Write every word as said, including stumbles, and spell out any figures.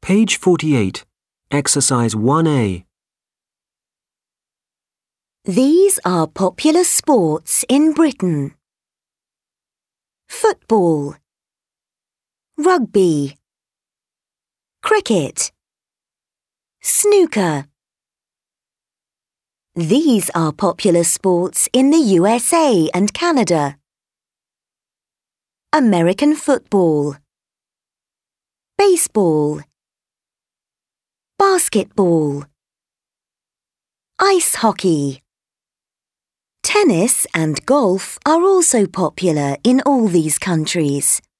Page forty-eight, Exercise one A. These are popular sports in Britain. Football, rugby, cricket, snooker. These are popular sports in the U S A and Canada. American football, baseball, basketball, ice hockey. Tennis and golf are also popular in all these countries.